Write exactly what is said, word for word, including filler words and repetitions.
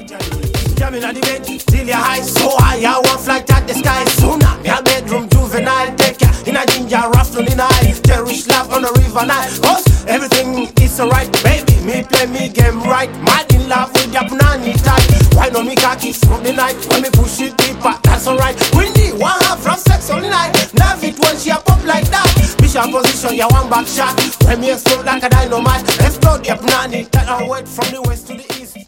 Jamming on the bed, till your high so high, I want flight at the sky sooner. Your bedroom juvenile, take care in a ginger afternoon night. Cherish love on the river night. Cause everything is alright, baby. Me play me game right. Mad in love with your punani type. Why no me khaki from the night? When me push it deeper, that's alright. Windy, one half from sex on the night. Love it when she a pop like that. Bishop position, you one back shot. When me explode like a dynamite. Explode your punani, that I wait from the west to the east.